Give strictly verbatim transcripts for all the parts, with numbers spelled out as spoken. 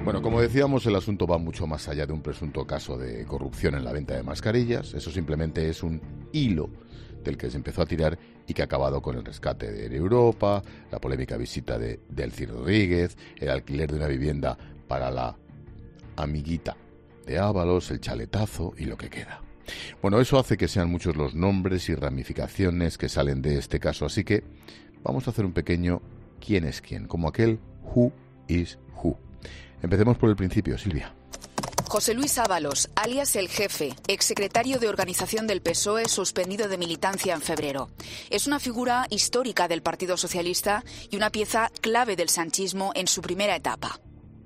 Bueno, como decíamos, el asunto va mucho más allá de un presunto caso de corrupción en la venta de mascarillas. Eso simplemente es un hilo del que se empezó a tirar y que ha acabado con el rescate de Air Europa, la polémica visita de Delcy Rodríguez, el alquiler de una vivienda para la amiguita de Ábalos, el chaletazo y lo que queda. Bueno, eso hace que sean muchos los nombres y ramificaciones que salen de este caso, así que vamos a hacer un pequeño quién es quién, como aquel who is who. Empecemos por el principio, Silvia. José Luis Ábalos, alias El Jefe, exsecretario de Organización del P S O E, suspendido de militancia en febrero. Es una figura histórica del Partido Socialista y una pieza clave del sanchismo en su primera etapa.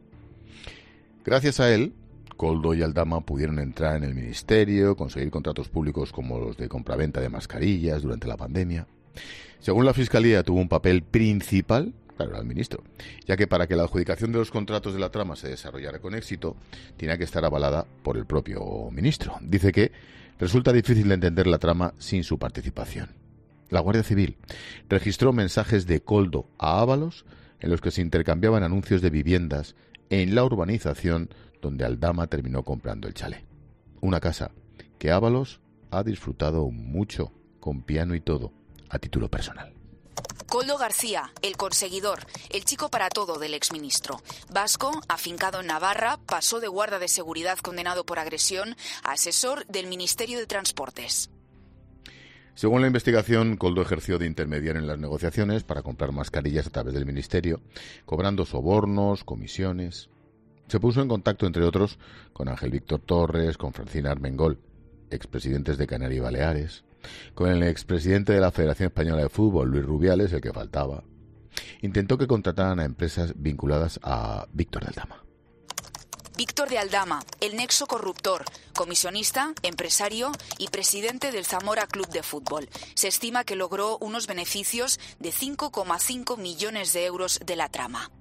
Gracias a él, Koldo y Aldama pudieron entrar en el ministerio, conseguir contratos públicos como los de compraventa de mascarillas durante la pandemia. Según la Fiscalía, tuvo un papel principal, claro, era el ministro, ya que para que la adjudicación de los contratos de la trama se desarrollara con éxito, tenía que estar avalada por el propio ministro. Dice que resulta difícil de entender la trama sin su participación. La Guardia Civil registró mensajes de Koldo a Ábalos en los que se intercambiaban anuncios de viviendas en la urbanización donde Aldama terminó comprando el chalet. Una casa que Ábalos ha disfrutado mucho, con piano y todo, a título personal. Koldo García, el conseguidor, el chico para todo del exministro. Vasco, afincado en Navarra, pasó de guarda de seguridad condenado por agresión a asesor del Ministerio de Transportes. Según la investigación, Koldo ejerció de intermediario en las negociaciones para comprar mascarillas a través del ministerio, cobrando sobornos, comisiones. Se puso en contacto, entre otros, con Ángel Víctor Torres, con Francina Armengol, expresidentes de Canarias y Baleares, con el expresidente de la Federación Española de Fútbol, Luis Rubiales, el que faltaba. Intentó que contrataran a empresas vinculadas a Víctor de Aldama. Víctor de Aldama, el nexo corruptor, comisionista, empresario y presidente del Zamora Club de Fútbol. Se estima que logró unos beneficios de cinco coma cinco millones de euros de la trama.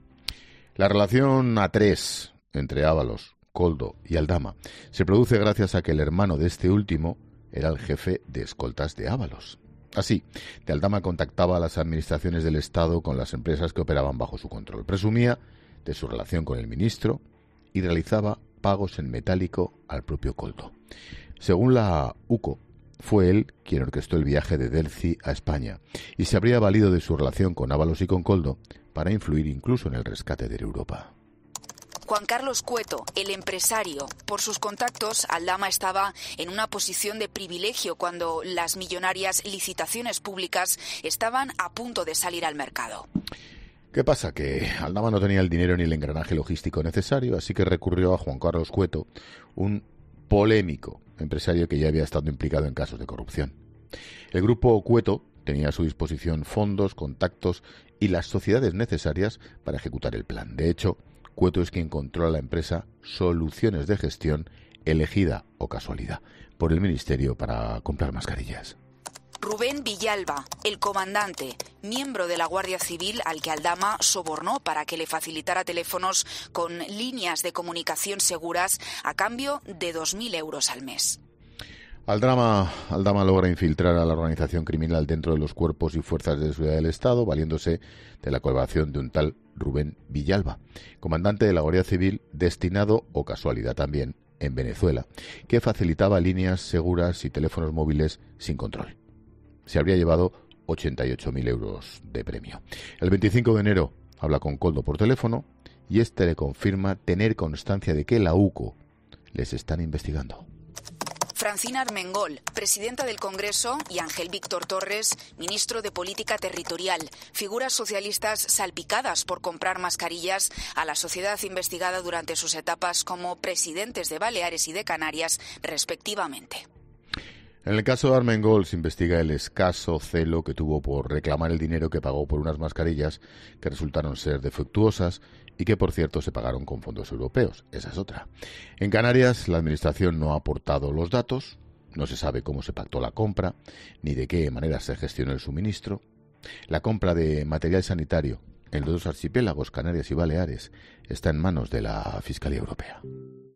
La relación a tres entre Ábalos, Koldo y Aldama se produce gracias a que el hermano de este último era el jefe de escoltas de Ábalos. Así, de Aldama contactaba a las administraciones del Estado con las empresas que operaban bajo su control. Presumía de su relación con el ministro y realizaba pagos en metálico al propio Koldo. Según la U C O, fue él quien orquestó el viaje de Delcy a España y se habría valido de su relación con Ábalos y con Koldo para influir incluso en el rescate de Europa. Juan Carlos Cueto, el empresario. Por sus contactos, Aldama estaba en una posición de privilegio cuando las millonarias licitaciones públicas estaban a punto de salir al mercado. ¿Qué pasa? Que Aldama no tenía el dinero ni el engranaje logístico necesario, así que recurrió a Juan Carlos Cueto, un polémico empresario que ya había estado implicado en casos de corrupción. El grupo Cueto tenía a su disposición fondos, contactos y las sociedades necesarias para ejecutar el plan. De hecho, Cueto es quien controla la empresa Soluciones de Gestión, elegida, o casualidad, por el Ministerio para comprar mascarillas. Rubén Villalba, el comandante, miembro de la Guardia Civil al que Aldama sobornó para que le facilitara teléfonos con líneas de comunicación seguras a cambio de dos mil euros al mes. Aldama, Aldama logra infiltrar a la organización criminal dentro de los cuerpos y fuerzas de seguridad del Estado, valiéndose de la colaboración de un tal Rubén Villalba, comandante de la Guardia Civil, destinado, o casualidad también, en Venezuela, que facilitaba líneas seguras y teléfonos móviles sin control. Se habría llevado ochenta y ocho mil euros de premio. El veinticinco de enero habla con Koldo por teléfono y este le confirma tener constancia de que la U C O les están investigando. Francina Armengol, presidenta del Congreso, y Ángel Víctor Torres, ministro de Política Territorial, figuras socialistas salpicadas por comprar mascarillas a la sociedad investigada durante sus etapas como presidentes de Baleares y de Canarias, respectivamente. En el caso de Armengol se investiga el escaso celo que tuvo por reclamar el dinero que pagó por unas mascarillas que resultaron ser defectuosas y que, por cierto, se pagaron con fondos europeos. Esa es otra. En Canarias, la Administración no ha aportado los datos, no se sabe cómo se pactó la compra, ni de qué manera se gestionó el suministro. La compra de material sanitario en los dos archipiélagos, Canarias y Baleares, está en manos de la Fiscalía Europea.